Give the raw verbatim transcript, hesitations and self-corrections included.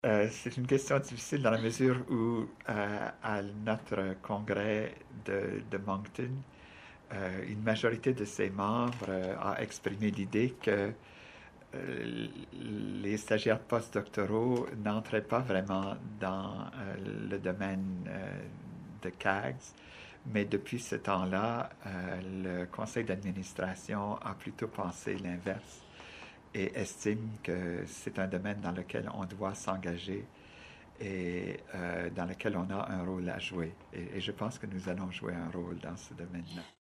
Euh, c'est une question difficile dans la mesure où euh, à notre congrès de, de Moncton, euh, une majorité de ses membres euh, a exprimé l'idée que euh, les stagiaires postdoctoraux n'entraient pas vraiment dans euh, le domaine euh, de C A G S, mais depuis ce temps-là, euh, le conseil d'administration a plutôt pensé l'inverse et estime que c'est un domaine dans lequel on doit s'engager et euh, dans lequel on a un rôle à jouer. Et, et je pense que nous allons jouer un rôle dans ce domaine-là.